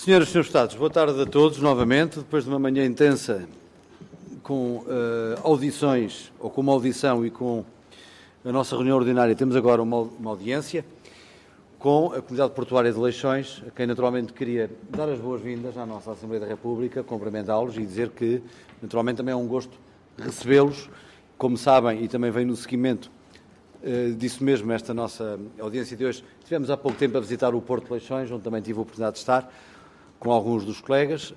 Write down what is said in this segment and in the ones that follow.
Senhoras e senhores deputados, boa tarde a todos novamente. Depois de uma manhã intensa com audições, ou com uma audição e com a nossa reunião ordinária, temos agora uma audiência com a Comunidade Portuária de Leixões, a quem naturalmente queria dar as boas-vindas à nossa Assembleia da República, cumprimentá-los e dizer que naturalmente também é um gosto recebê-los. Como sabem, e também vem no seguimento disso mesmo, esta nossa audiência de hoje, tivemos há pouco tempo a visitar o Porto de Leixões, onde também tive a oportunidade de estar com alguns dos colegas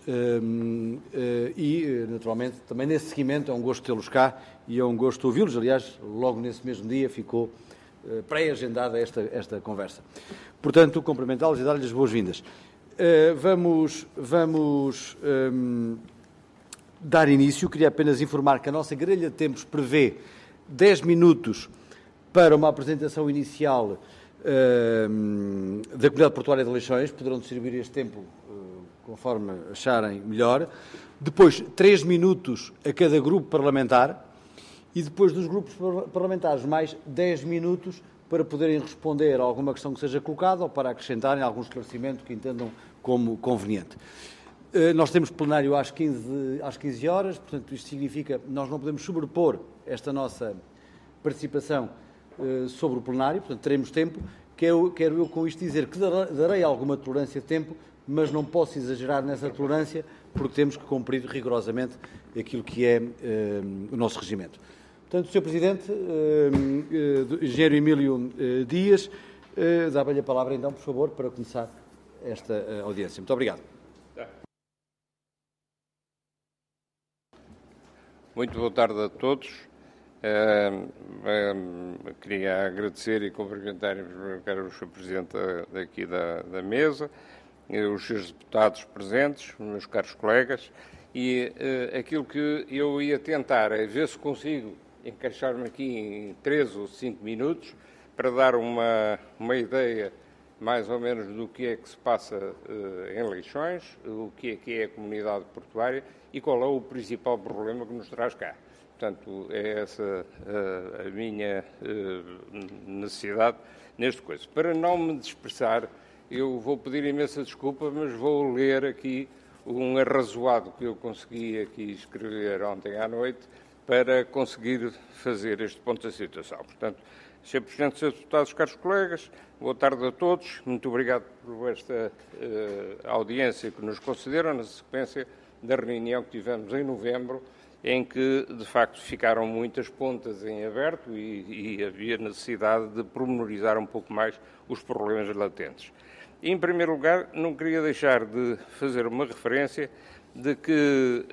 e, naturalmente, também nesse seguimento é um gosto tê-los cá e é um gosto ouvi-los. Aliás, logo nesse mesmo dia ficou pré-agendada esta conversa. Portanto, cumprimentá-los e dar-lhes as boas-vindas. Vamos dar início. Queria apenas informar que a nossa grelha de tempos prevê 10 minutos para uma apresentação inicial da Comunidade Portuária de Leixões. Poderão distribuir este tempo conforme acharem melhor. Depois, 3 minutos a cada grupo parlamentar e depois dos grupos parlamentares mais 10 minutos para poderem responder a alguma questão que seja colocada ou para acrescentarem algum esclarecimento que entendam como conveniente. Nós temos plenário às 15 horas, portanto, isto significa que nós não podemos sobrepor esta nossa participação sobre o plenário, portanto, teremos tempo. Quero eu com isto dizer que darei alguma tolerância de tempo, mas não posso exagerar nessa tolerância, porque temos que cumprir rigorosamente aquilo que é o nosso regimento. Portanto, Sr. Presidente, Engenheiro Emílio Dias, dá-lhe a palavra, então, por favor, para começar esta audiência. Muito obrigado. Muito boa tarde a todos. Queria agradecer e cumprimentar o Sr. Presidente daqui da mesa, os seus deputados presentes, os meus caros colegas, e aquilo que eu ia tentar é ver se consigo encaixar-me aqui em 3 ou 5 minutos para dar uma ideia mais ou menos do que é que se passa em Leixões, o que é a comunidade portuária e qual é o principal problema que nos traz cá. Portanto, é essa a minha necessidade neste coisa. Para não me dispersar, eu vou pedir imensa desculpa, mas vou ler aqui um arrazoado que eu consegui aqui escrever ontem à noite para conseguir fazer este ponto da situação. Portanto, Sr. Presidente, Srs. Deputados, caros colegas, boa tarde a todos. Muito obrigado por esta audiência que nos concederam na sequência da reunião que tivemos em novembro, em que, de facto, ficaram muitas pontas em aberto e havia necessidade de pormenorizar um pouco mais os problemas latentes. E, em primeiro lugar, não queria deixar de fazer uma referência de que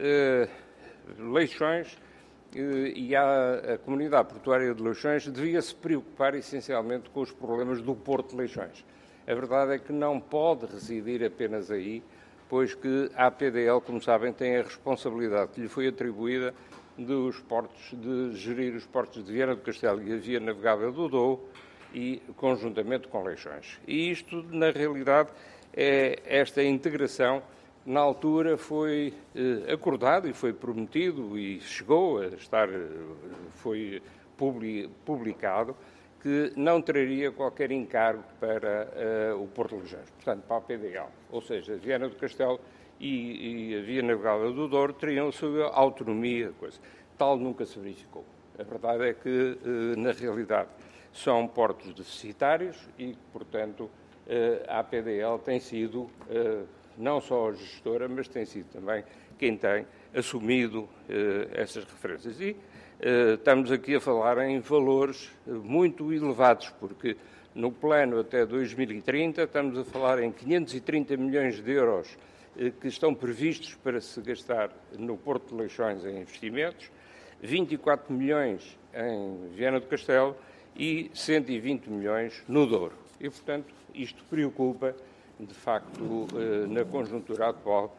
Leixões e a comunidade portuária de Leixões devia se preocupar essencialmente com os problemas do Porto de Leixões. A verdade é que não pode residir apenas aí, pois que a APDL, como sabem, tem a responsabilidade que lhe foi atribuída dos portos, de gerir os portos de Viana do Castelo e a via navegável do Douro e conjuntamente com Leixões. E isto, na realidade, esta integração, na altura foi acordado e foi prometido e chegou a estar, foi publicado, que não traria qualquer encargo para o Porto de Leixões, portanto, para a PDL. Ou seja, Viana do Castelo e a via navegável do Douro teriam a sua autonomia, coisa. Tal nunca se verificou. A verdade é que, na realidade, são portos deficitários e, portanto, a PDL tem sido não só a gestora, mas tem sido também quem tem assumido essas referências. E estamos aqui a falar em valores muito elevados, porque no plano até 2030 estamos a falar em 530 milhões de euros que estão previstos para se gastar no Porto de Leixões em investimentos, 24 milhões em Viana do Castelo e 120 milhões no Douro. E, portanto, isto preocupa, de facto, na conjuntura atual,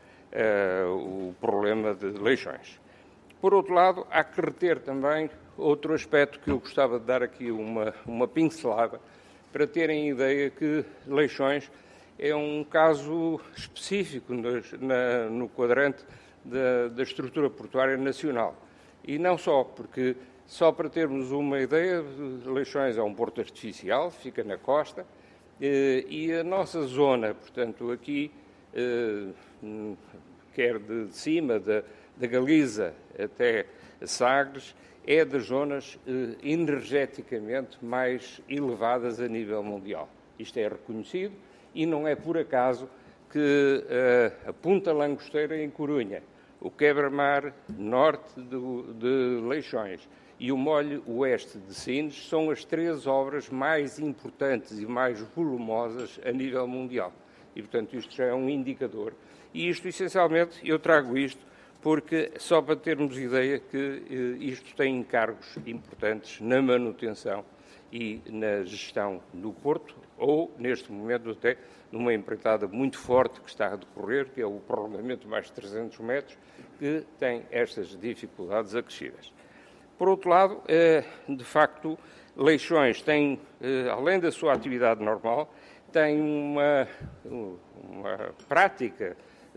o problema de Leixões. Por outro lado, há que reter também outro aspecto que eu gostava de dar aqui uma pincelada, para terem ideia que Leixões é um caso específico no quadrante da estrutura portuária nacional. E não só, porque, só para termos uma ideia, Leixões é um porto artificial, fica na costa, e a nossa zona, portanto, aqui quer de cima da Galiza até Sagres, é das zonas energeticamente mais elevadas a nível mundial. Isto é reconhecido e não é por acaso que a Punta Langosteira em Corunha, o Quebra-Mar norte de Leixões e o Molho oeste de Sines são as 3 obras mais importantes e mais volumosas a nível mundial. E, portanto, isto já é um indicador. E isto, essencialmente, eu trago isto porque, só para termos ideia, que isto tem encargos importantes na manutenção e na gestão do Porto, ou, neste momento, até numa empreitada muito forte que está a decorrer, que é o prolongamento de mais de 300 metros, que tem estas dificuldades acrescidas. Por outro lado, de facto, Leixões tem, além da sua atividade normal, tem uma prática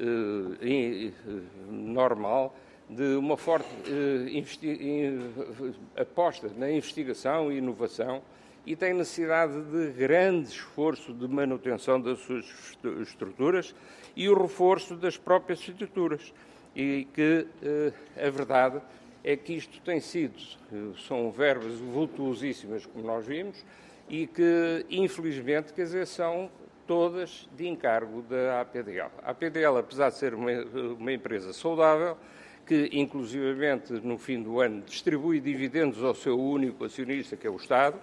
normal de uma forte aposta na investigação e inovação e tem necessidade de grande esforço de manutenção das suas estruturas e o reforço das próprias estruturas. E que a verdade é que isto tem sido, são verbas vultuosíssimas, como nós vimos, e que, infelizmente, quer dizer, são todas de encargo da APDL. A APDL, apesar de ser uma empresa saudável, que inclusivamente no fim do ano distribui dividendos ao seu único acionista, que é o Estado,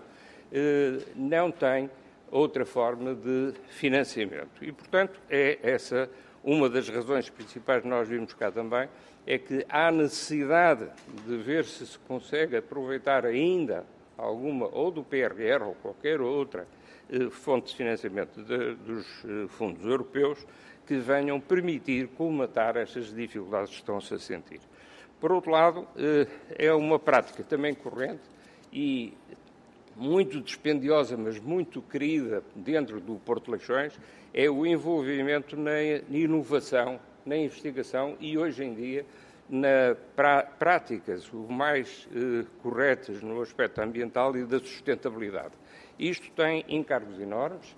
não tem outra forma de financiamento. E, portanto, é essa uma das razões principais que nós vimos cá também, é que há necessidade de ver se se consegue aproveitar ainda alguma, ou do PRR ou qualquer outra fonte de financiamento dos fundos europeus, que venham permitir colmatar estas dificuldades que estão-se a sentir. Por outro lado, é uma prática também corrente e muito dispendiosa, mas muito querida dentro do Porto de Leixões, é o envolvimento na inovação, na investigação e, hoje em dia, nas práticas o mais corretas no aspecto ambiental e da sustentabilidade. Isto tem encargos enormes.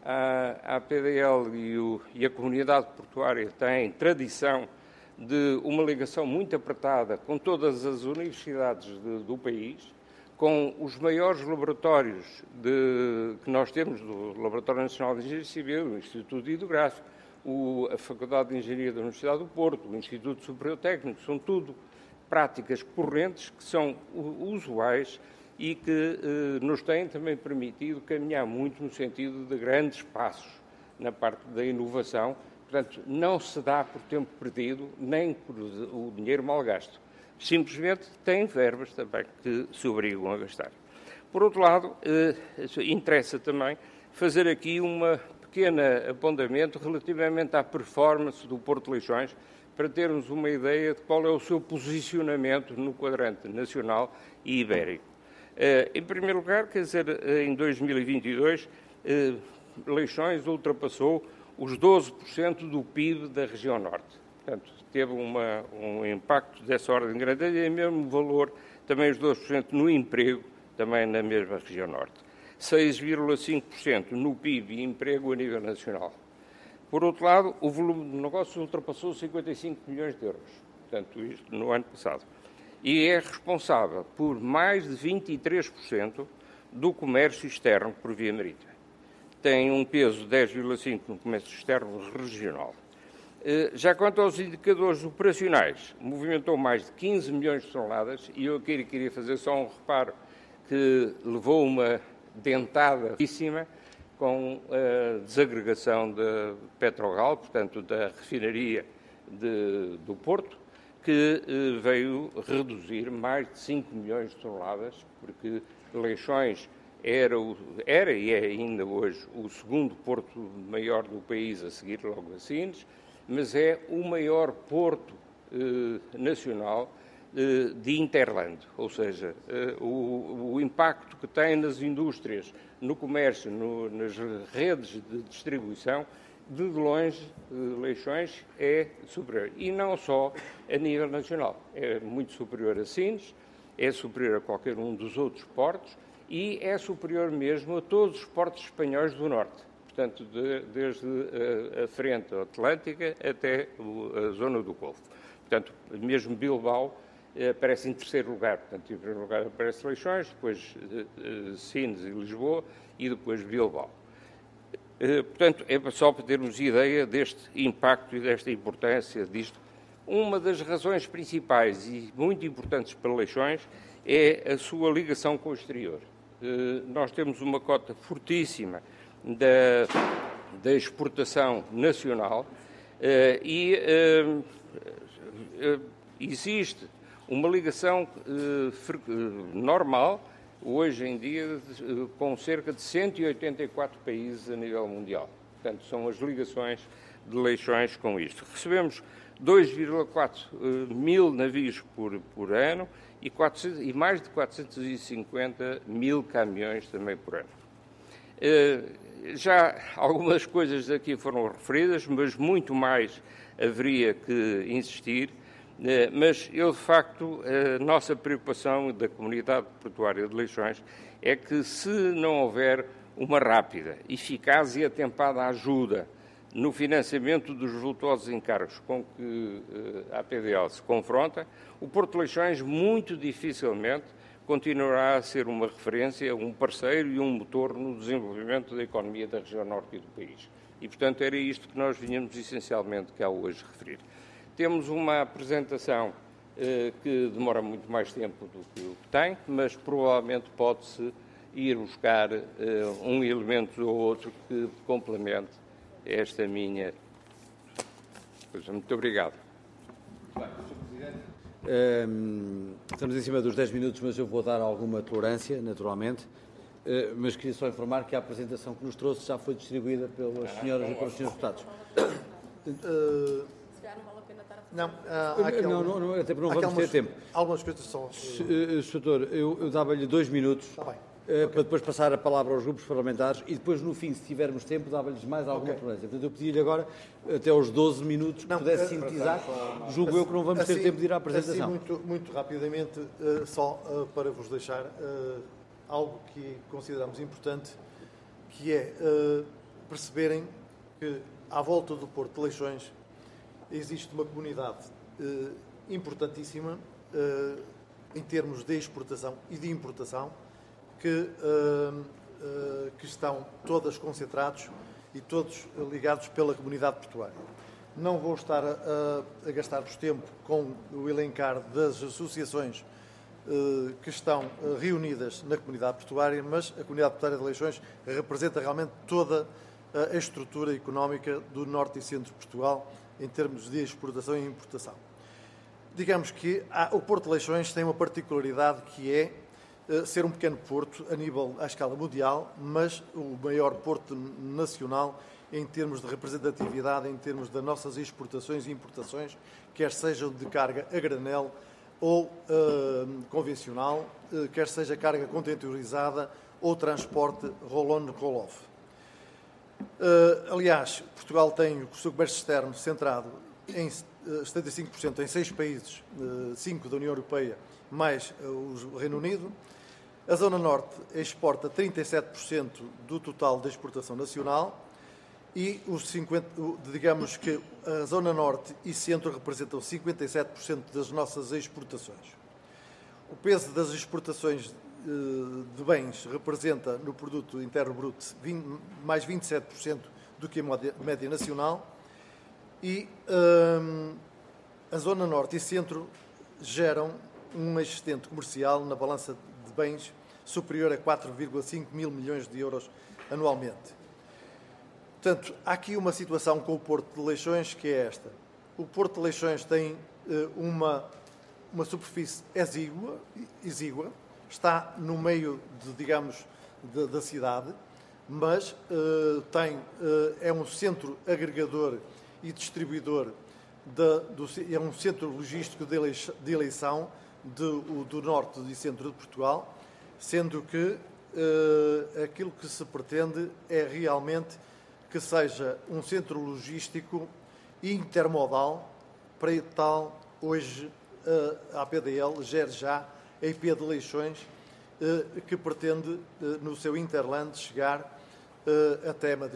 A APDL e a comunidade portuária têm tradição de uma ligação muito apertada com todas as universidades do país, com os maiores laboratórios que nós temos, do Laboratório Nacional de Engenharia Civil, o Instituto Hidrográfico, a Faculdade de Engenharia da Universidade do Porto, o Instituto Superior Técnico, são tudo práticas correntes que são usuais e que nos têm também permitido caminhar muito no sentido de grandes passos na parte da inovação. Portanto, não se dá por tempo perdido, nem por o dinheiro mal gasto. Simplesmente tem verbas também que se obrigam a gastar. Por outro lado, interessa também fazer aqui um pequeno apontamento relativamente à performance do Porto de Leixões, para termos uma ideia de qual é o seu posicionamento no quadrante nacional e ibérico. Em primeiro lugar, quer dizer, em 2022, Leixões ultrapassou os 12% do PIB da região norte. Portanto, teve um impacto dessa ordem grande, e mesmo valor, também os 12% no emprego, também na mesma região norte. 6,5% no PIB e emprego a nível nacional. Por outro lado, o volume de negócios ultrapassou 55 milhões de euros, portanto, isto no ano passado. E é responsável por mais de 23% do comércio externo por via marítima. Tem um peso de 10,5% no comércio externo regional. Já quanto aos indicadores operacionais, movimentou mais de 15 milhões de toneladas e eu aqui queria fazer só um reparo que levou uma dentada riquíssima com a desagregação da Petrogal, portanto da refinaria do Porto, que veio reduzir mais de 5 milhões de toneladas, porque Leixões era e é ainda hoje o segundo porto maior do país, a seguir logo a Sines, mas é o maior porto nacional de Interland, ou seja, o impacto que tem nas indústrias, no comércio, nas redes de distribuição, de longe, Leixões é superior. E não só a nível nacional, é muito superior a Sines, é superior a qualquer um dos outros portos e é superior mesmo a todos os portos espanhóis do Norte. portanto, desde a frente atlântica até a zona do Golfo. Portanto, mesmo Bilbao aparece em terceiro lugar. Portanto, em primeiro lugar aparece Leixões, depois Sines e Lisboa e depois Bilbao. Portanto, é só para termos ideia deste impacto e desta importância disto. Uma das razões principais e muito importantes para Leixões é a sua ligação com o exterior. Nós temos uma cota fortíssima da exportação nacional e existe uma ligação normal, hoje em dia, com cerca de 184 países a nível mundial. Portanto, são as ligações de Leixões com isto. Recebemos 2,4 mil navios por ano e mais de 450 mil caminhões também por ano. Já algumas coisas aqui foram referidas, mas muito mais haveria que insistir. Mas eu, de facto, a nossa preocupação da comunidade portuária de Leixões é que, se não houver uma rápida, eficaz e atempada ajuda no financiamento dos vultosos encargos com que a PDL se confronta, o Porto de Leixões muito dificilmente continuará a ser uma referência, um parceiro e um motor no desenvolvimento da economia da região norte e do país. E, portanto, era isto que nós vinhamos essencialmente cá hoje referir. Temos uma apresentação que demora muito mais tempo do que o que tem, mas provavelmente pode-se ir buscar um elemento ou outro que complemente esta minha coisa. Muito obrigado. Estamos em cima dos 10 minutos, mas eu vou dar alguma tolerância, naturalmente. Mas queria só informar que a apresentação que nos trouxe já foi distribuída pelas senhoras e pelos senhores deputados. Não, até porque não vamos ter tempo. Algumas coisas são... Sr. Doutor, eu dava-lhe 2 minutos para depois passar a palavra aos grupos parlamentares e depois, no fim, se tivermos tempo, dava-lhes mais alguma tolerância. Portanto, eu pedi-lhe agora, até aos 12 minutos, que pudesse sintetizar. Julgo eu que não vamos ter tempo de ir à apresentação. Muito rapidamente, só para vos deixar algo que consideramos importante, que é perceberem que, à volta do Porto de Leixões, existe uma comunidade importantíssima em termos de exportação e de importação que estão todas concentrados e todos ligados pela comunidade portuária. Não vou estar a gastar-vos tempo com o elencar das associações que estão reunidas na comunidade portuária, mas a comunidade portuária de Leixões representa realmente toda a estrutura económica do norte e centro de Portugal em termos de exportação e importação. Digamos que o Porto de Leixões tem uma particularidade que é ser um pequeno porto à escala mundial, mas o maior porto nacional em termos de representatividade, em termos das nossas exportações e importações, quer sejam de carga a granel ou convencional, quer seja carga contentorizada ou transporte roll-on, roll-off. Aliás, Portugal tem o seu comércio externo centrado em 75% em 6 países, 5 da União Europeia, mais o Reino Unido. A Zona Norte exporta 37% do total da exportação nacional e digamos que a Zona Norte e Centro representam 57% das nossas exportações. O peso das exportações de bens representa no produto interno bruto mais 27% do que a média nacional e a Zona Norte e Centro geram um excedente comercial na balança de bens superior a 4,5 mil milhões de euros anualmente. Portanto, há aqui uma situação com o Porto de Leixões que é esta. O Porto de Leixões tem uma superfície exígua, está no meio, da cidade, mas é um centro agregador e distribuidor, é um centro logístico de eleição do norte e centro de Portugal, sendo que aquilo que se pretende é realmente que seja um centro logístico intermodal. Para tal, hoje a APDL gera já a IP de Leixões, que pretende, no seu Interland, chegar até Madrid,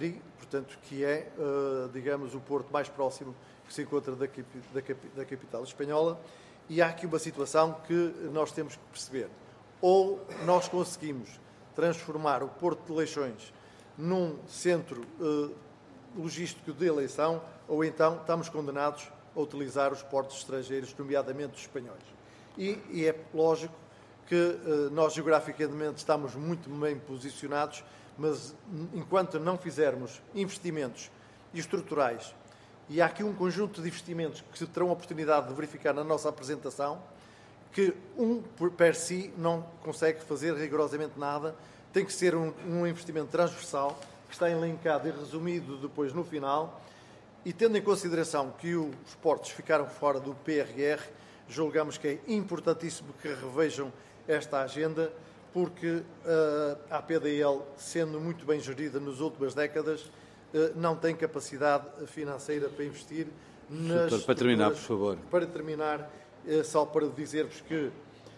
portanto, que é, digamos, o porto mais próximo que se encontra da capital espanhola. E há aqui uma situação que nós temos que perceber. Ou nós conseguimos transformar o Porto de Leixões num centro logístico de eleição, ou então estamos condenados a utilizar os portos estrangeiros, nomeadamente os espanhóis. E é lógico que nós geograficamente estamos muito bem posicionados, mas enquanto não fizermos investimentos estruturais, e há aqui um conjunto de investimentos que terão a oportunidade de verificar na nossa apresentação, que per si não consegue fazer rigorosamente nada, tem que ser um investimento transversal, que está elencado e resumido depois no final, e tendo em consideração que os portos ficaram fora do PRR, julgamos que é importantíssimo que revejam esta agenda, porque a APDL, sendo muito bem gerida nas últimas décadas, não tem capacidade financeira para investir nas... Doutor, para terminar, por favor. Para terminar, só para dizer-vos que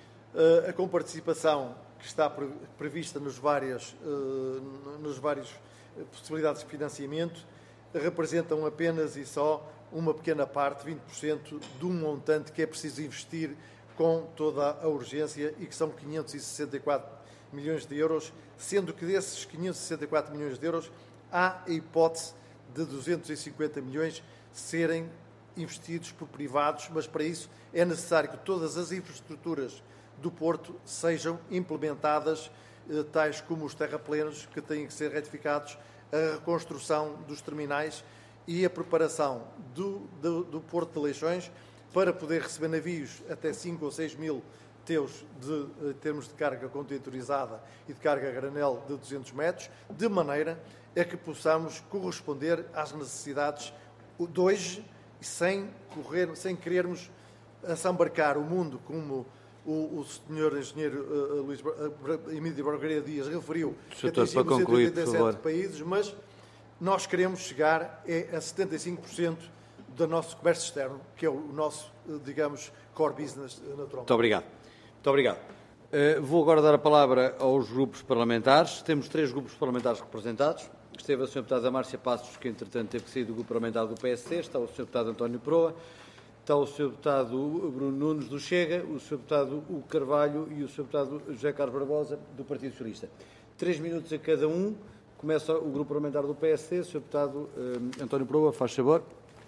a comparticipação que está prevista nos várias possibilidades de financiamento representam apenas e só uma pequena parte, 20%, de um montante que é preciso investir com toda a urgência e que são 564 milhões de euros, sendo que desses 564 milhões de euros há a hipótese de 250 milhões serem investidos por privados, mas para isso é necessário que todas as infraestruturas do Porto sejam implementadas, tais como os terraplenos, que têm que ser retificados, a reconstrução dos terminais e a preparação do Porto de Leixões para poder receber navios até 5 ou 6 mil teus em termos de carga containerizada e de carga a granel de 200 metros, de maneira a que possamos corresponder às necessidades de hoje, sem querermos assambarcar o mundo, como o senhor engenheiro Luís Emílio Barreira Dias referiu, que atingimos 187 países, mas nós queremos chegar a 75% do nosso comércio externo, que é o nosso, digamos, core business natural. Muito obrigado. Muito obrigado. Vou agora dar a palavra aos grupos parlamentares. Temos 3 grupos parlamentares representados. Esteve a Sra. Deputada Márcia Passos, que entretanto teve que sair do grupo parlamentar do PSD, está o Sr. Deputado António Proa, está o Sr. Deputado Bruno Nunes do Chega, o Sr. Deputado Hugo Carvalho e o Sr. Deputado José Carlos Barbosa do Partido Socialista. 3 minutos a cada um. Começa o grupo parlamentar do PSD, o Sr. Deputado António Proa, faz favor.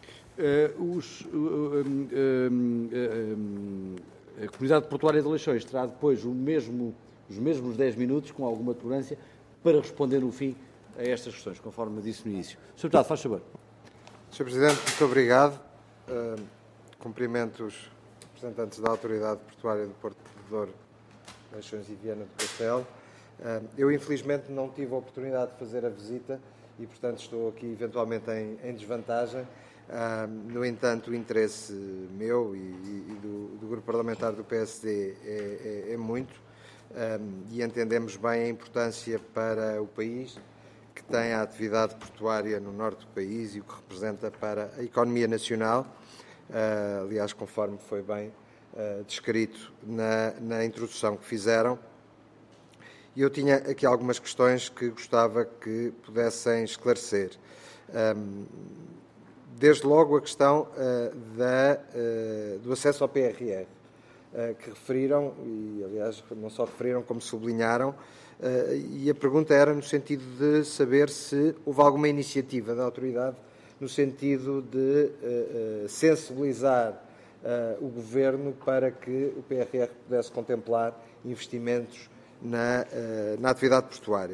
A Comunidade Portuária de Leixões terá depois os mesmos 10 minutos, com alguma tolerância, para responder no fim a estas questões, conforme disse no início. Sr. Deputado, faz favor. Sr. Presidente, muito obrigado. Cumprimento os representantes da Autoridade Portuária do Porto de Douro, Leixões e Viana do Castelo. Eu, infelizmente, não tive a oportunidade de fazer a visita e, portanto, estou aqui eventualmente em desvantagem. No entanto, o interesse meu e do grupo parlamentar do PSD é muito e entendemos bem a importância para o país que tem a atividade portuária no norte do país e o que representa para a economia nacional, aliás, conforme foi bem descrito na introdução que fizeram. E eu tinha aqui algumas questões que gostava que pudessem esclarecer. Desde logo a questão do acesso ao PRR, que referiram, e aliás não só referiram como sublinharam, e a pergunta era no sentido de saber se houve alguma iniciativa da autoridade no sentido de sensibilizar o Governo para que o PRR pudesse contemplar investimentos na atividade portuária.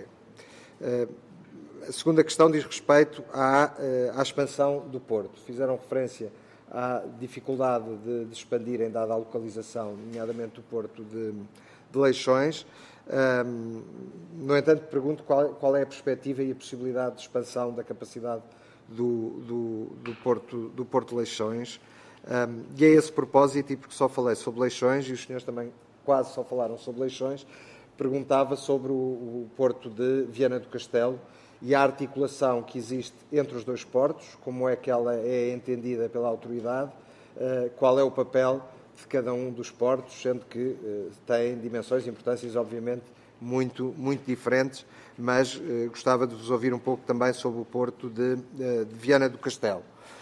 A segunda questão diz respeito à expansão do Porto. Fizeram referência à dificuldade de expandirem, dada a localização, nomeadamente do Porto de Leixões. No entanto, pergunto qual é a perspectiva e a possibilidade de expansão da capacidade do Porto de Leixões. E a esse propósito, e porque só falei sobre Leixões, e os senhores também quase só falaram sobre Leixões, perguntava sobre o Porto de Viana do Castelo e a articulação que existe entre os dois portos, como é que ela é entendida pela autoridade, qual é o papel de cada um dos portos, sendo que têm dimensões e importâncias, obviamente, muito diferentes, mas gostava de vos ouvir um pouco também sobre o Porto de Viana do Castelo.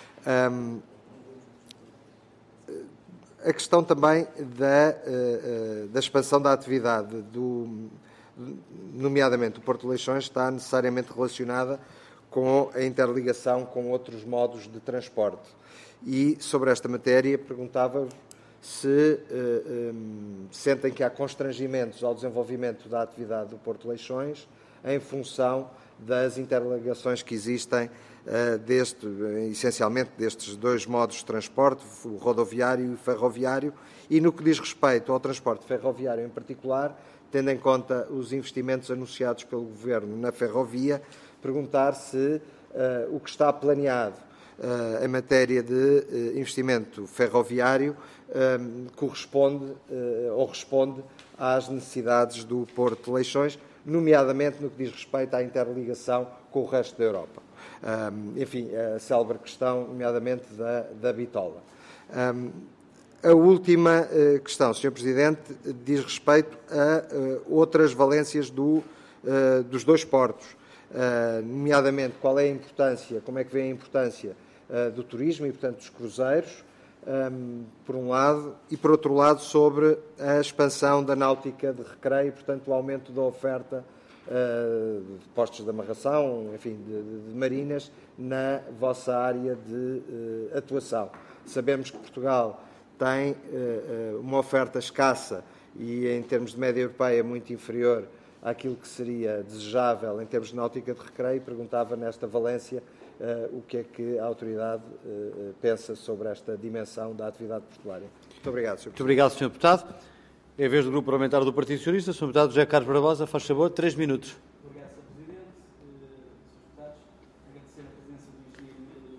A questão também da expansão da atividade, nomeadamente do Porto de Leixões, está necessariamente relacionada com a interligação com outros modos de transporte. E, sobre esta matéria, perguntava se sentem que há constrangimentos ao desenvolvimento da atividade do Porto de Leixões em função das interligações que existem essencialmente destes dois modos de transporte, o rodoviário e o ferroviário, e no que diz respeito ao transporte ferroviário em particular, tendo em conta os investimentos anunciados pelo Governo na ferrovia, perguntar se o que está planeado em matéria de investimento ferroviário corresponde ou responde às necessidades do Porto de Leixões, nomeadamente no que diz respeito à interligação com o resto da Europa. Enfim, a célebre questão, nomeadamente da bitola. A última questão, Sr. Presidente, diz respeito a outras valências dos dois portos, nomeadamente qual é a importância, como é que vê a importância do turismo e, portanto, dos cruzeiros, por um lado, e, por outro lado, sobre a expansão da náutica de recreio, portanto, o aumento da oferta de postos de amarração, enfim, de marinas, na vossa área de atuação. Sabemos que Portugal tem uma oferta escassa e, em termos de média europeia, muito inferior àquilo que seria desejável em termos de náutica de recreio. Perguntava nesta valência o que é que a autoridade pensa sobre esta dimensão da atividade portuária. Muito obrigado, Sr. Presidente. Muito obrigado, Sr. Deputado. É a vez do Grupo Parlamentar do Partido Socialista. Sr. Deputado José Carlos Barbosa, faz favor, 3 minutos. Obrigado, Sr. Presidente. Srs. Deputados, agradecer a presença do Engenheiro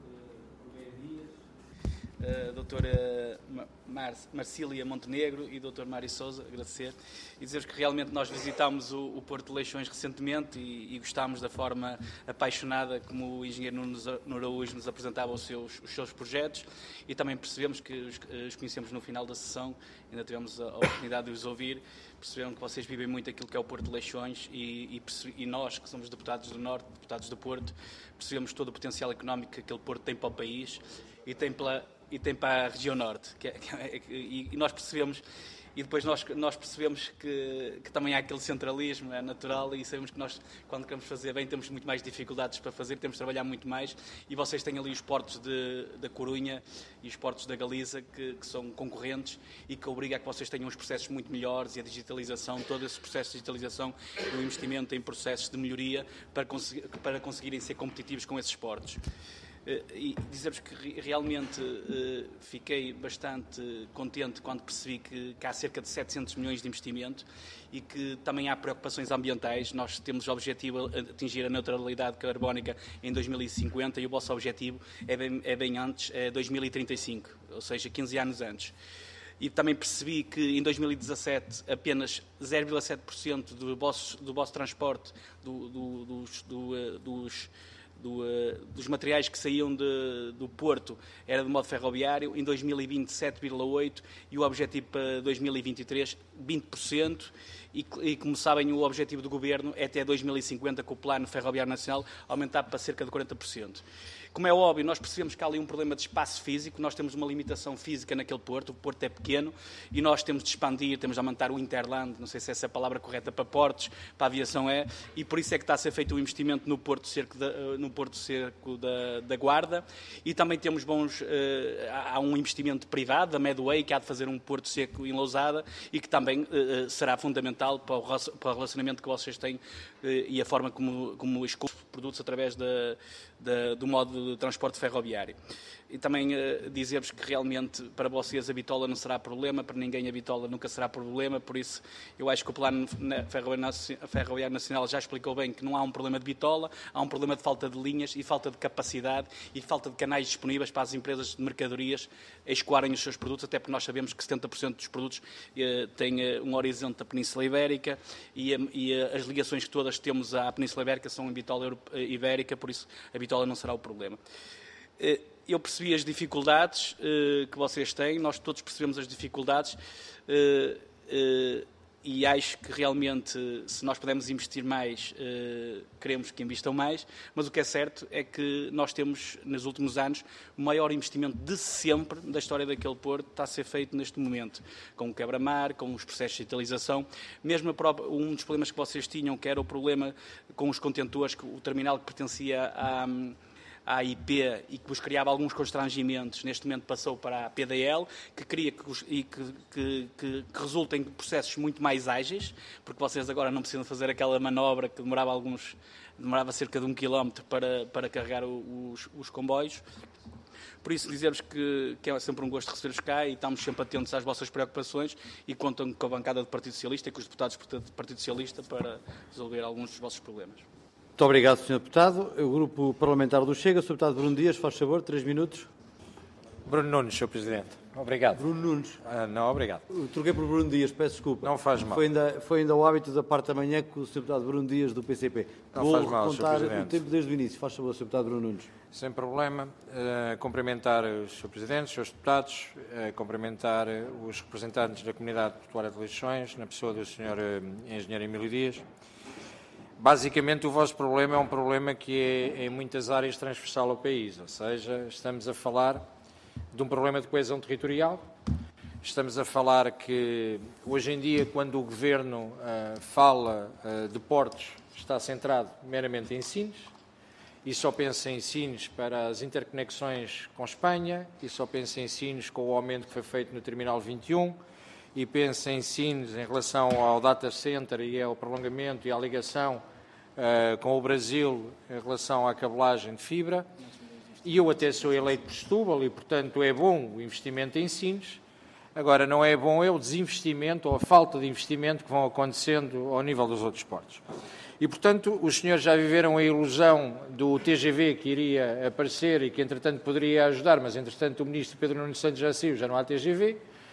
Rubén Dias, doutora Marcília Montenegro e doutor Mário Sousa, agradecer e dizer-vos que realmente nós visitámos o Porto de Leixões recentemente e gostámos da forma apaixonada como o engenheiro Nuno Araújo nos apresentava os seus projetos e também percebemos que os conhecemos no final da sessão, ainda tivemos a oportunidade de os ouvir, perceberam que vocês vivem muito aquilo que é o Porto de Leixões e nós, que somos deputados do Norte, deputados do Porto, percebemos todo o potencial económico que aquele Porto tem para o país e tem para a região norte, e nós percebemos, e depois nós percebemos que também há aquele centralismo, é natural, e sabemos que nós, quando queremos fazer bem, temos muito mais dificuldades para fazer, temos de trabalhar muito mais, e vocês têm ali os portos da Corunha e os portos da Galiza, que são concorrentes, e que obriga a que vocês tenham os processos muito melhores, e a digitalização, todo esse processo de digitalização e o investimento em processos de melhoria para conseguirem ser competitivos com esses portos. E dizer-vos que realmente fiquei bastante contente quando percebi que há cerca de 700 milhões de investimento e que também há preocupações ambientais. Nós temos o objetivo de atingir a neutralidade carbónica em 2050 e o vosso objetivo é bem antes, é 2035, ou seja, 15 anos antes. E também percebi que em 2017 apenas 0,7% do vosso transporte dos materiais que saíam do Porto era de modo ferroviário, em 2020 7,8% e o objetivo para 2023 20%, e como sabem o objetivo do Governo é até 2050 com o Plano Ferroviário Nacional aumentar para cerca de 40%. Como é óbvio, nós percebemos que há ali um problema de espaço físico, nós temos uma limitação física naquele porto, o porto é pequeno e nós temos de expandir, temos de aumentar o Interland, não sei se essa é a palavra correta para portos, para a aviação e por isso é que está a ser feito um investimento no Porto Cerco da Guarda, e também temos há um investimento privado, da Medway, que há de fazer um Porto Seco em Lousada e que também será fundamental para o relacionamento que vocês têm e a forma como escolhem produtos através do modo de transporte ferroviário. E também dizer-vos que realmente para vocês a bitola não será problema, para ninguém a bitola nunca será problema, por isso eu acho que o Plano Ferroviário Nacional já explicou bem que não há um problema de bitola, há um problema de falta de linhas e falta de capacidade e falta de canais disponíveis para as empresas de mercadorias escoarem os seus produtos, até porque nós sabemos que 70% dos produtos têm um horizonte da Península Ibérica e as ligações que todas temos à Península Ibérica são em bitola ibérica, por isso a bitola não será o problema. Eu percebi as dificuldades que vocês têm, nós todos percebemos as dificuldades. e acho que realmente, se nós pudermos investir mais, queremos que investam mais, mas o que é certo é que nós temos, nos últimos anos, o maior investimento de sempre da história daquele porto está a ser feito neste momento, com o quebra-mar, com os processos de digitalização, mesmo um dos problemas que vocês tinham, que era o problema com os contentores, que o terminal que pertencia à IP e que vos criava alguns constrangimentos, neste momento passou para a PDL, que queria que resultem em processos muito mais ágeis, porque vocês agora não precisam fazer aquela manobra que demorava cerca de 1 km para carregar os comboios. Por isso, dizer-vos que é sempre um gosto receber-vos cá e estamos sempre atentos às vossas preocupações e contam com a bancada do Partido Socialista e com os deputados do Partido Socialista para resolver alguns dos vossos problemas. Muito obrigado, Sr. Deputado. O Grupo Parlamentar do Chega, Sr. Deputado Bruno Dias, faz favor, 3 minutos. Bruno Nunes, Sr. Presidente. Obrigado. Bruno Nunes. Não, obrigado. Troquei por Bruno Dias, peço desculpa. Não faz mal. Foi ainda o hábito da parte da manhã com o Sr. Deputado Bruno Dias, do PCP. Não faz mal, Sr. Vou Presidente. o tempo desde o início. Faz favor, Sr. Deputado Bruno Nunes. Sem problema. Cumprimentar os Sr. Presidente, os Srs. Deputados, cumprimentar os representantes da comunidade portuária de Leixões, na pessoa do Sr. Engenheiro Emílio Dias. Basicamente, o vosso problema é um problema que é em muitas áreas transversal ao país, ou seja, estamos a falar de um problema de coesão territorial, estamos a falar que, hoje em dia, quando o Governo fala de portos, está centrado meramente em Sines, e só pensa em Sines para as interconexões com Espanha, e só pensa em Sines com o aumento que foi feito no Terminal 21, e pensa em Sines em relação ao data center e ao prolongamento e à ligação com o Brasil em relação à cabelagem de fibra. E eu até sou eleito por Setúbal e, portanto, é bom o investimento em Sines. Agora, não é bom o desinvestimento ou a falta de investimento que vão acontecendo ao nível dos outros portos. E, portanto, os senhores já viveram a ilusão do TGV que iria aparecer e que, entretanto, poderia ajudar, mas, entretanto, o ministro Pedro Nuno Santos já saiu, já não há TGV.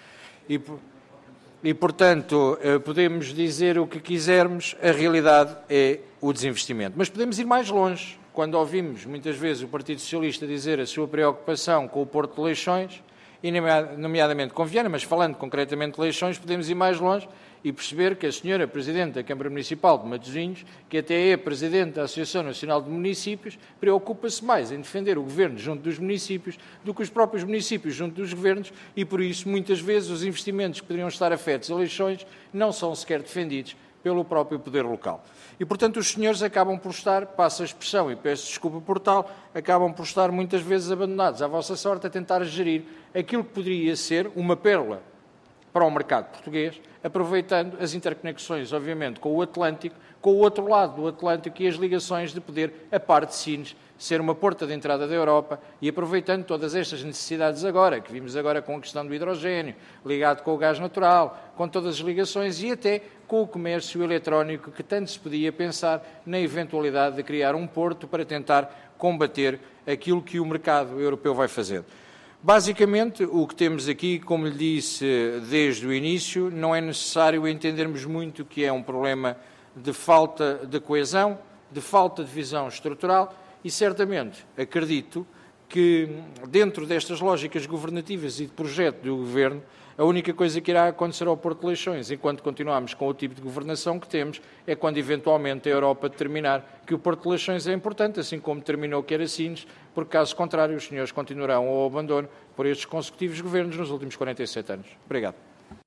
E, portanto, podemos dizer o que quisermos, a realidade é o desinvestimento. Mas podemos ir mais longe. Quando ouvimos, muitas vezes, o Partido Socialista dizer a sua preocupação com o Porto de Leixões, e nomeadamente com Viana, mas falando concretamente de Leixões, podemos ir mais longe e perceber que a senhora Presidente da Câmara Municipal de Matosinhos, que até é Presidente da Associação Nacional de Municípios, preocupa-se mais em defender o Governo junto dos municípios do que os próprios municípios junto dos governos e, por isso, muitas vezes, os investimentos que poderiam estar afetos a Leixões não são sequer defendidos pelo próprio poder local. E, portanto, os senhores acabam por estar, passo a expressão e peço desculpa por tal, acabam por estar muitas vezes abandonados à vossa sorte a tentar gerir aquilo que poderia ser uma pérola para o mercado português, aproveitando as interconexões, obviamente, com o Atlântico, com o outro lado do Atlântico e as ligações de poder, a par de Sines, ser uma porta de entrada da Europa e aproveitando todas estas necessidades agora, que vimos agora com a questão do hidrogênio, ligado com o gás natural, com todas as ligações e até com o comércio eletrónico, que tanto se podia pensar na eventualidade de criar um porto para tentar combater aquilo que o mercado europeu vai fazer. Basicamente, o que temos aqui, como lhe disse desde o início, não é necessário entendermos muito que é um problema de falta de coesão, de falta de visão estrutural e, certamente, acredito que, dentro destas lógicas governativas e de projeto do Governo, a única coisa que irá acontecer ao Porto de Leixões, enquanto continuarmos com o tipo de governação que temos, é quando eventualmente a Europa determinar que o Porto de Leixões é importante, assim como determinou que era Sines, porque caso contrário os senhores continuarão ao abandono por estes consecutivos governos nos últimos 47 anos. Obrigado.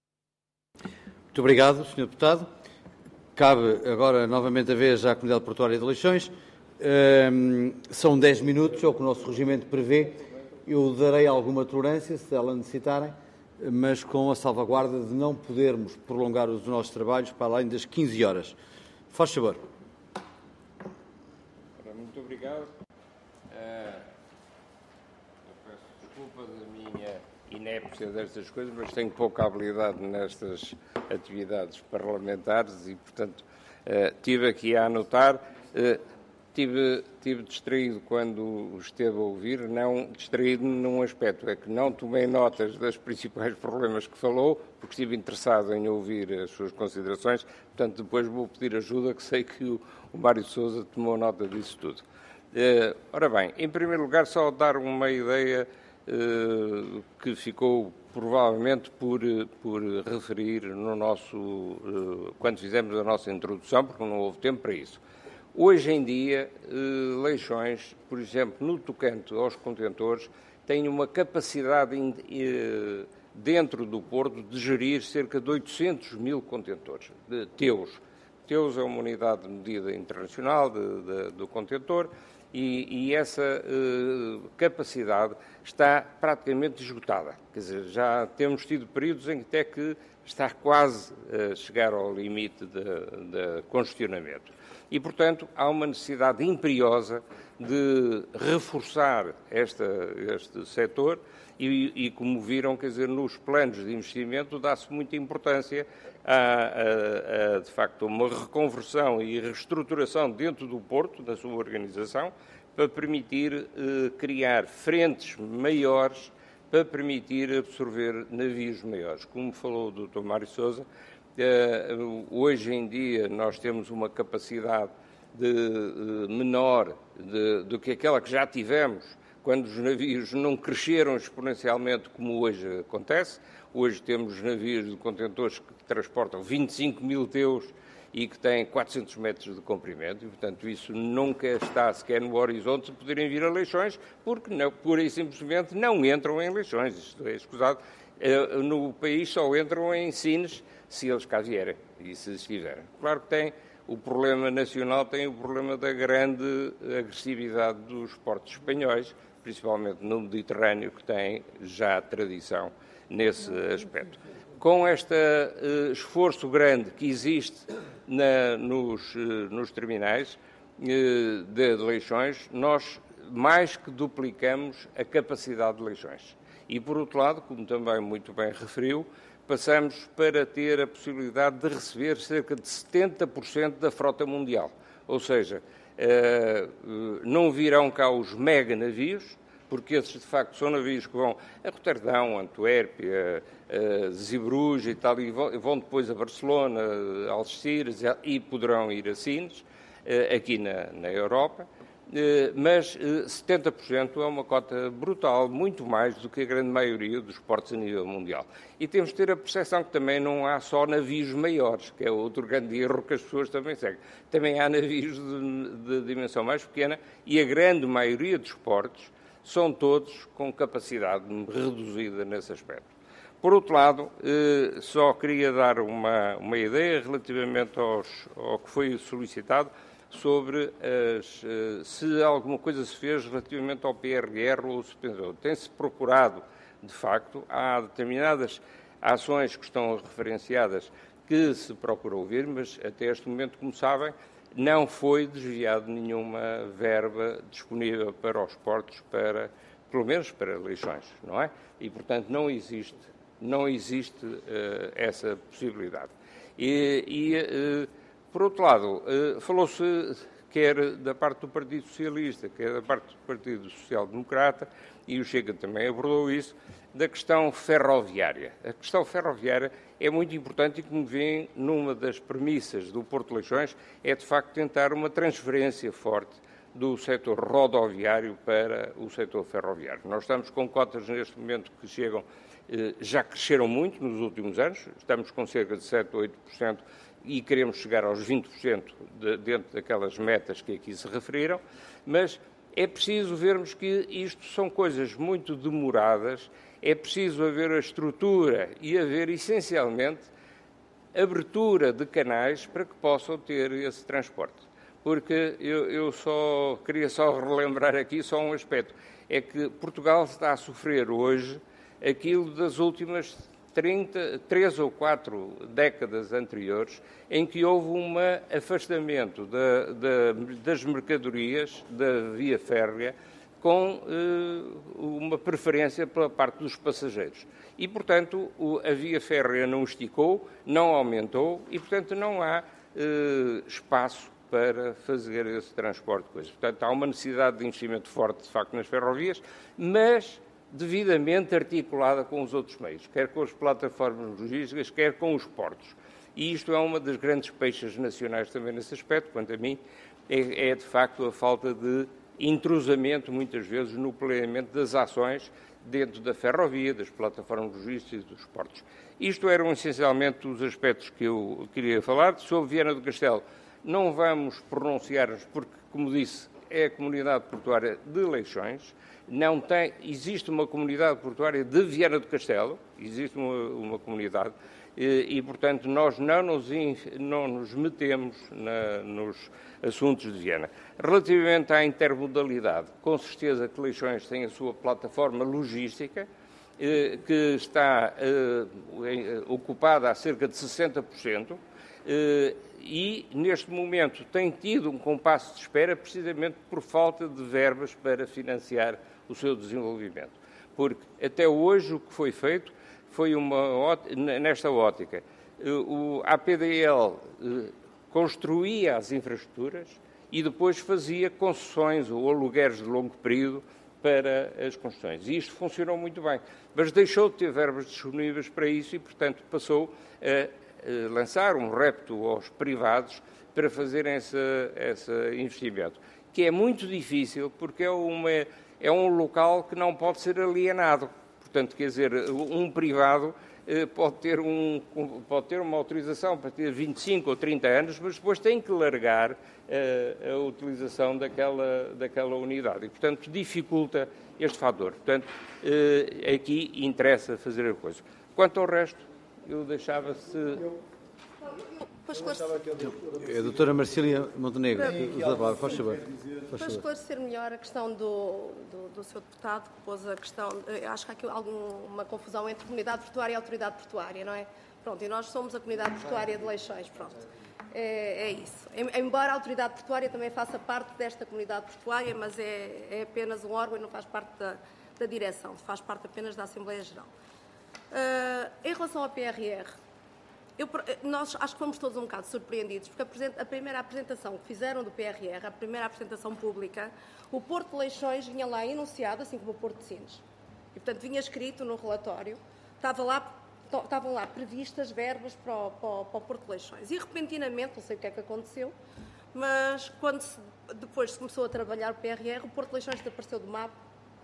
Muito obrigado, Sr. Deputado. Cabe agora novamente a vez à Comunidade Portuária de Leixões. São 10 minutos, é o que o nosso regimento prevê. Eu darei alguma tolerância, se ela necessitarem, mas com a salvaguarda de não podermos prolongar os nossos trabalhos para além das 15 horas. Faz favor. Muito obrigado. Eu peço desculpa da minha inépcia destas coisas, mas tenho pouca habilidade nestas atividades parlamentares e, portanto, tive aqui a anotar. Tive distraído quando esteve a ouvir, não distraído num aspecto, é que não tomei notas dos principais problemas que falou, porque estive interessado em ouvir as suas considerações, portanto depois vou pedir ajuda, que sei que o Mário Sousa tomou nota disso tudo. Ora bem, em primeiro lugar, só dar uma ideia que ficou provavelmente por referir quando fizemos a nossa introdução, porque não houve tempo para isso. Hoje em dia, Leixões, por exemplo, no tocante aos contentores, tem uma capacidade dentro do Porto de gerir cerca de 800 mil contentores, de teus. Teus é uma unidade de medida internacional do contentor e essa capacidade está praticamente esgotada. Quer dizer, já temos tido períodos em que até que está quase a chegar ao limite de congestionamento. E, portanto, há uma necessidade imperiosa de reforçar este setor e, como viram, quer dizer, nos planos de investimento dá-se muita importância de facto, uma reconversão e reestruturação dentro do Porto, da sua organização, para permitir criar frentes maiores, para permitir absorver navios maiores. Como falou o Dr. Mário Sousa, hoje em dia nós temos uma capacidade menor do que aquela que já tivemos quando os navios não cresceram exponencialmente como hoje acontece. Hoje temos navios de contentores que transportam 25 mil teus e que têm 400 metros de comprimento e, portanto, isso nunca está sequer no horizonte de poderem vir a Leixões, porque pura e simplesmente não entram em Leixões. Isto é escusado. No país só entram em Sines se eles cá vierem e se estiverem. Claro que tem o problema nacional, tem o problema da grande agressividade dos portos espanhóis, principalmente no Mediterrâneo, que tem já tradição nesse aspecto. Com este esforço grande que existe nos terminais de Leixões, nós mais que duplicamos a capacidade de Leixões. E, por outro lado, como também muito bem referiu, passamos para ter a possibilidade de receber cerca de 70% da frota mundial. Ou seja, não virão cá os mega navios, porque esses, de facto, são navios que vão a Roterdão, Antuérpia, Zeebrugge e tal, e vão depois a Barcelona, Algeciras e poderão ir a Sines, aqui na Europa. Mas 70% é uma cota brutal, muito mais do que a grande maioria dos portos a nível mundial. E temos de ter a percepção que também não há só navios maiores, que é outro grande erro que as pessoas também seguem. Também há navios de dimensão mais pequena e a grande maioria dos portos são todos com capacidade reduzida nesse aspecto. Por outro lado, só queria dar uma ideia relativamente ao que foi solicitado sobre se alguma coisa se fez relativamente ao PRR ou ao suspensor. Tem-se procurado, de facto, há determinadas ações que estão referenciadas que se procura ouvir, mas até este momento, como sabem, não foi desviado nenhuma verba disponível para os portos, pelo menos para Leixões, não é? E, portanto, não existe essa possibilidade. Por outro lado, falou-se, quer da parte do Partido Socialista, quer da parte do Partido Social Democrata, e o Chega também abordou isso, da questão ferroviária. A questão ferroviária é muito importante e, como veem, numa das premissas do Porto de Leixões, é de facto tentar uma transferência forte do setor rodoviário para o setor ferroviário. Nós estamos com cotas neste momento que já cresceram muito nos últimos anos, estamos com cerca de 7 ou 8%, e queremos chegar aos 20% dentro daquelas metas que aqui se referiram, mas é preciso vermos que isto são coisas muito demoradas, é preciso haver a estrutura e haver, essencialmente, abertura de canais para que possam ter esse transporte. Porque eu queria relembrar aqui só um aspecto, é que Portugal está a sofrer hoje aquilo das últimas 3 ou 4 décadas anteriores, em que houve um afastamento das mercadorias da via férrea com uma preferência pela parte dos passageiros. E, portanto, a via férrea não esticou, não aumentou e, portanto, não há espaço para fazer esse transporte de coisas. Portanto, há uma necessidade de investimento forte, de facto, nas ferrovias, mas devidamente articulada com os outros meios, quer com as plataformas logísticas, quer com os portos. E isto é uma das grandes peixes nacionais também nesse aspecto, quanto a mim, é de facto a falta de intrusamento, muitas vezes, no planeamento das ações dentro da ferrovia, das plataformas logísticas e dos portos. Isto eram essencialmente os aspectos que eu queria falar. Sobre Viana do Castelo, não vamos pronunciar-nos porque, como disse, é a comunidade portuária de Leixões. Existe uma comunidade portuária de Viana do Castelo, existe uma comunidade, e, portanto, nós não nos metemos nos assuntos de Viana. Relativamente à intermodalidade, com certeza que Leixões tem a sua plataforma logística, que está ocupada a cerca de 60%, e, neste momento, tem tido um compasso de espera precisamente por falta de verbas para financiar o seu desenvolvimento. Porque, até hoje, o que foi feito foi nesta ótica. A APDL construía as infraestruturas e depois fazia concessões ou alugueres de longo período para as construções. E isto funcionou muito bem. Mas deixou de ter verbas disponíveis para isso e, portanto, passou a lançar um repto aos privados para fazerem esse investimento, que é muito difícil porque é um local que não pode ser alienado. Portanto, quer dizer, um privado pode ter uma autorização para ter 25 ou 30 anos, mas depois tem que largar a utilização daquela unidade. E, portanto, dificulta este fator. Portanto, aqui interessa fazer a coisa. Quanto ao resto, eu deixava-se... A doutora Marcília Montenegro, faz favor. Para esclarecer melhor a questão do Sr. Deputado, que pôs a questão, acho que há aqui alguma confusão entre comunidade portuária e autoridade portuária, não é? Pronto, e nós somos a comunidade portuária de Leixões, pronto. É isso. Embora a autoridade portuária também faça parte desta comunidade portuária, mas é apenas um órgão e não faz parte da direção, faz parte apenas da Assembleia Geral. Em relação ao PRR, nós acho que fomos todos um bocado surpreendidos, porque a primeira apresentação que fizeram do PRR, a primeira apresentação pública, o Porto de Leixões vinha lá enunciado, assim como o Porto de Sines. E, portanto, vinha escrito no relatório, estavam lá previstas verbas para o Porto de Leixões. E, repentinamente, não sei o que é que aconteceu, mas quando depois se começou a trabalhar o PRR, o Porto de Leixões desapareceu do mapa.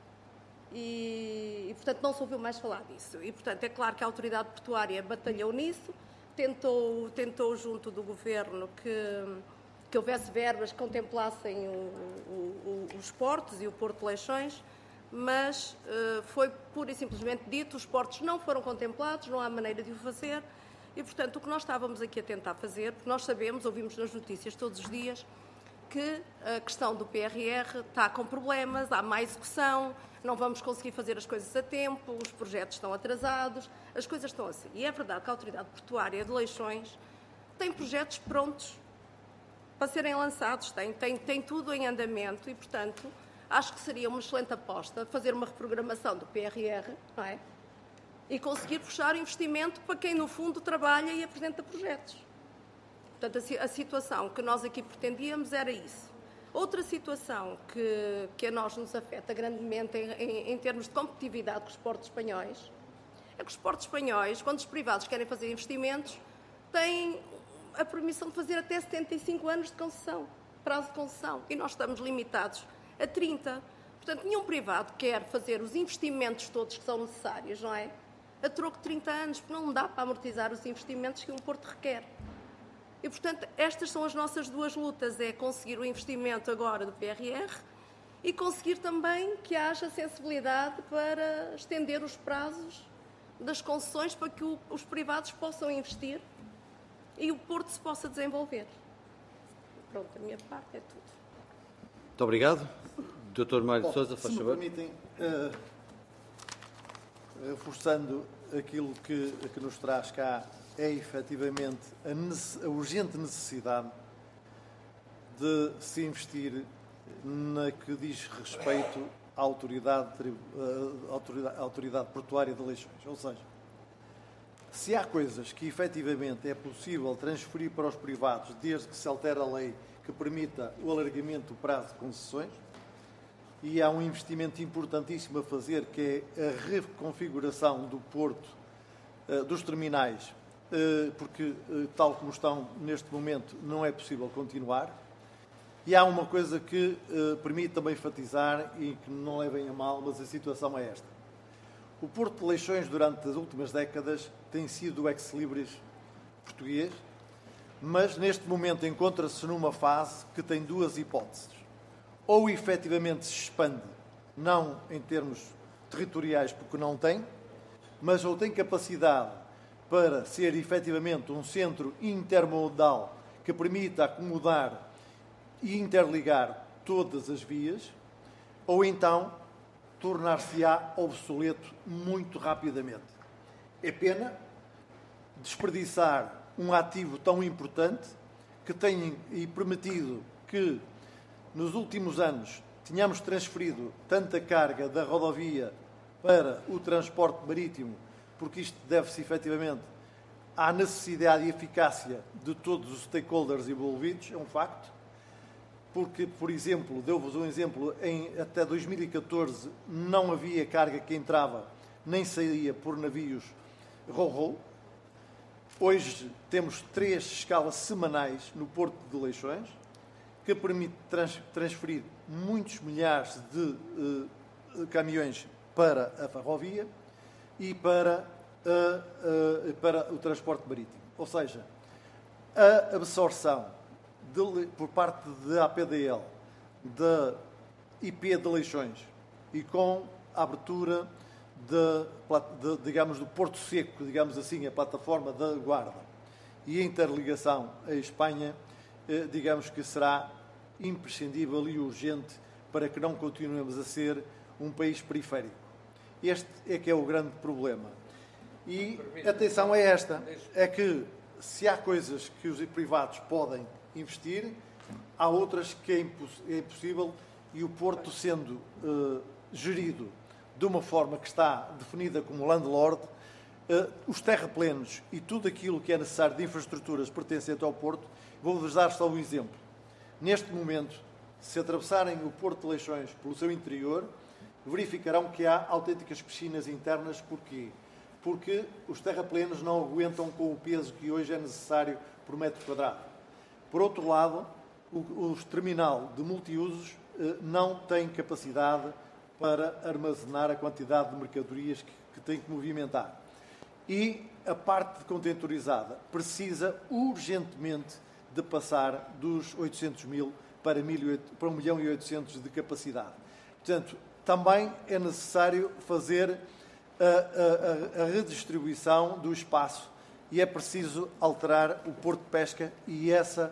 E, portanto, não se ouviu mais falar disso. E, portanto, é claro que a autoridade portuária batalhou nisso, tentou junto do Governo que houvesse verbas que contemplassem os portos e o Porto de Leixões, mas foi pura e simplesmente dito, os portos não foram contemplados, não há maneira de o fazer, e, portanto, o que nós estávamos aqui a tentar fazer, porque nós sabemos, ouvimos nas notícias todos os dias, que a questão do PRR está com problemas, há má execução, não vamos conseguir fazer as coisas a tempo, os projetos estão atrasados, as coisas estão assim. E é verdade que a Autoridade Portuária de Leixões tem projetos prontos para serem lançados, tem tudo em andamento e, portanto, acho que seria uma excelente aposta fazer uma reprogramação do PRR, não é? E conseguir puxar investimento para quem, no fundo, trabalha e apresenta projetos. Portanto, a situação que nós aqui pretendíamos era isso. Outra situação que a nós nos afeta grandemente em termos de competitividade com os portos espanhóis é que os portos espanhóis, quando os privados querem fazer investimentos, têm a permissão de fazer até 75 anos de concessão, prazo de concessão, e nós estamos limitados a 30. Portanto, nenhum privado quer fazer os investimentos todos que são necessários, não é? A troco de 30 anos, porque não dá para amortizar os investimentos que um porto requer. E, portanto, estas são as nossas duas lutas, é conseguir o investimento agora do PRR e conseguir também que haja sensibilidade para estender os prazos das concessões para que os privados possam investir e o Porto se possa desenvolver. Pronto, a minha parte é tudo. Muito obrigado. Dr. Mário de Sousa, faz favor. Se me permitem, reforçando aquilo que nos traz cá, é efetivamente a urgente necessidade de se investir na que diz respeito à autoridade portuária de Leixões. Ou seja, se há coisas que efetivamente é possível transferir para os privados desde que se altere a lei que permita o alargamento do prazo de concessões, e há um investimento importantíssimo a fazer, que é a reconfiguração do porto, dos terminais, porque, tal como estão neste momento, não é possível continuar. E há uma coisa que permite também enfatizar e que não levem a mal, mas a situação é esta. O Porto de Leixões, durante as últimas décadas, tem sido o ex-libris português, mas neste momento encontra-se numa fase que tem duas hipóteses. Ou efetivamente se expande, não em termos territoriais, porque não tem, mas ou tem capacidade para ser efetivamente um centro intermodal que permita acomodar e interligar todas as vias, ou então tornar-se-á obsoleto muito rapidamente. É pena desperdiçar um ativo tão importante que tem e permitido que, nos últimos anos, tenhamos transferido tanta carga da rodovia para o transporte marítimo, porque isto deve-se efetivamente à necessidade e eficácia de todos os stakeholders envolvidos, é um facto. Porque, por exemplo, dou-vos um exemplo, até 2014 não havia carga que entrava nem saía por navios ro-ro. Hoje temos 3 escalas semanais no Porto de Leixões, que permite transferir muitos milhares de caminhões para a ferrovia e para o transporte marítimo. Ou seja, a absorção por parte da APDL, da IP de Leixões e com a abertura digamos, do Porto Seco, digamos assim, a plataforma da Guarda e a interligação à Espanha, digamos que será imprescindível e urgente para que não continuemos a ser um país periférico. Este é que é o grande problema. E a atenção é esta, é que se há coisas que os privados podem investir, há outras que é impossível, e o Porto, sendo gerido de uma forma que está definida como landlord, os terraplenos e tudo aquilo que é necessário de infraestruturas pertencente ao Porto, vou-vos dar só um exemplo. Neste momento, se atravessarem o Porto de Leixões pelo seu interior, verificarão que há autênticas piscinas internas. Porquê? Porque os terraplenos não aguentam com o peso que hoje é necessário por metro quadrado. Por outro lado, o terminal de multiusos não tem capacidade para armazenar a quantidade de mercadorias que tem que movimentar. E a parte contentorizada precisa urgentemente de passar dos 800 mil para 1.800.000 de capacidade. Portanto, também é necessário fazer a redistribuição do espaço e é preciso alterar o Porto de Pesca, e essa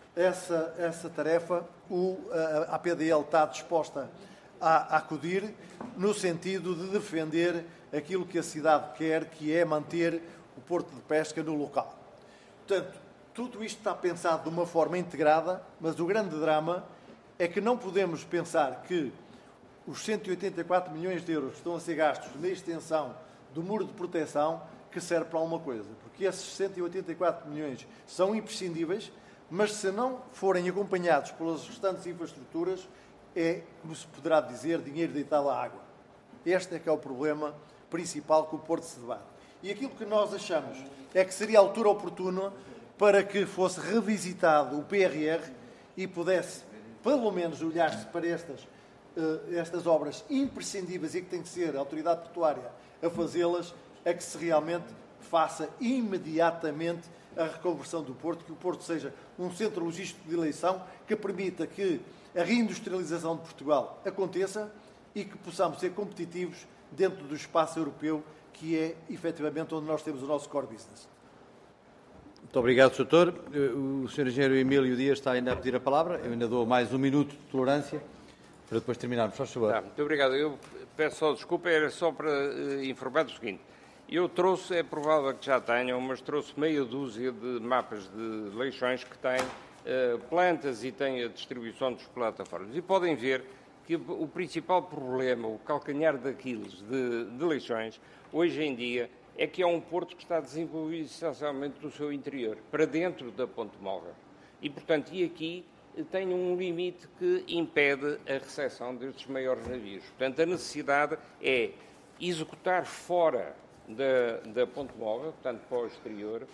tarefa a APDL está disposta a acudir no sentido de defender aquilo que a cidade quer, que é manter o Porto de Pesca no local. Portanto, tudo isto está pensado de uma forma integrada, mas o grande drama é que não podemos pensar que os 184 milhões de euros que estão a ser gastos na extensão do muro de proteção que serve para alguma coisa, porque esses 184 milhões são imprescindíveis, mas se não forem acompanhados pelas restantes infraestruturas, é, como se poderá dizer, dinheiro deitado à água. Este é que é o problema principal que o Porto se debate. E aquilo que nós achamos é que seria a altura oportuna para que fosse revisitado o PRR e pudesse, pelo menos, olhar-se para estas obras imprescindíveis, e que tem que ser a autoridade portuária a fazê-las, é que se realmente faça imediatamente a reconversão do Porto, que o Porto seja um centro logístico de eleição que permita que a reindustrialização de Portugal aconteça e que possamos ser competitivos dentro do espaço europeu, que é efetivamente onde nós temos o nosso core business. Muito obrigado, Sr. Doutor. O Sr. Engenheiro Emílio Dias está ainda a pedir a palavra. Eu ainda dou mais um minuto de tolerância para depois terminarmos. Faz favor. Muito obrigado. Eu peço só desculpa, era só para informar do seguinte. Eu trouxe, é provável que já tenham, mas trouxe meia dúzia de mapas de Leixões que têm plantas e têm a distribuição dos plataformas. E podem ver que o principal problema, o calcanhar daqueles de Leixões, hoje em dia, é que é um porto que está desenvolvido essencialmente no seu interior, para dentro da Ponte Móvel. E, portanto, aqui tem um limite que impede a recepção destes maiores navios. Portanto, a necessidade é executar fora da Ponte Móvel, portanto, para o exterior,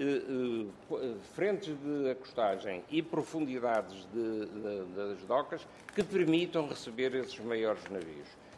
frentes de acostagem e profundidades das docas que permitam receber esses maiores navios.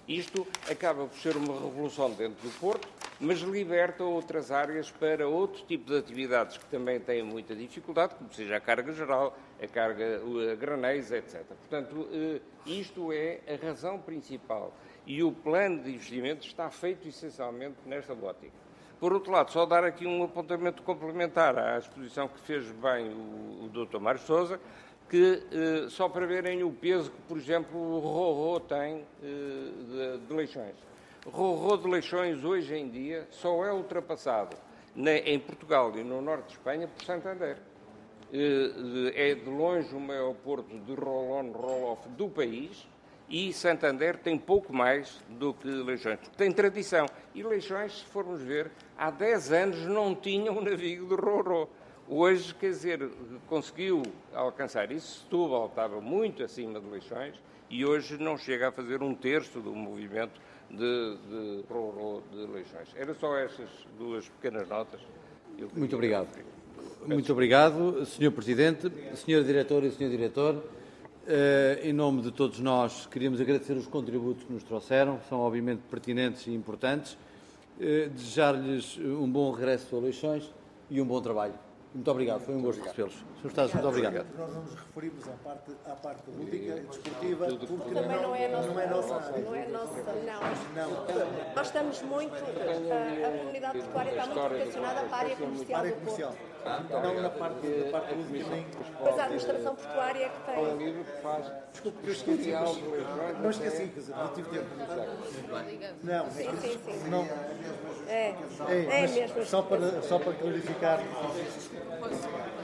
Isto acaba por ser uma revolução dentro do Porto, mas liberta outras áreas para outro tipo de atividades que também têm muita dificuldade, como seja a carga geral, a carga a granéis, etc. Portanto, isto é a razão principal. E o plano de investimento está feito essencialmente nesta ótica. Por outro lado, só dar aqui um apontamento complementar à exposição que fez bem o Dr. Mário Sousa, que só para verem o peso que, por exemplo, o Ro-Ro tem de Leixões. O Ro-Ro de Leixões, hoje em dia, só é ultrapassado em Portugal e no norte de Espanha por Santander. É de longe o maior porto de roll-on, roll-off do país, e Santander tem pouco mais do que Leixões, porque tem tradição. E Leixões, se formos ver, há 10 anos não tinha um navio de Ro-Ro. Hoje, quer dizer, conseguiu alcançar isso. Setúbal estava muito acima de Leixões e hoje não chega a fazer 1/3 do movimento de Ro-Ro de Leixões. Era só estas duas pequenas notas. Muito obrigado. Muito obrigado, Sr. Presidente, Sr. Diretor e Sr. Diretor. Em nome de todos nós, queríamos agradecer os contributos que nos trouxeram, são obviamente pertinentes e importantes. Desejar-lhes um bom regresso a Leixões e um bom trabalho. Muito obrigado, foi um gosto recebê-los. Sr. Estados, muito obrigado. Nós não nos referimos à parte lúdica e desportiva, porque Também não é nossa área. Não é nossa, não. Nós estamos muito, a comunidade portuária está muito vocacionada para a área comercial do Porto. Não na parte lúdica nem... Pois a administração portuária é que tem... Desculpe, eu esqueci, mas não esqueci, quer dizer, não tive tempo. Não, Sim. não. É Mas mesmo. só para clarificar,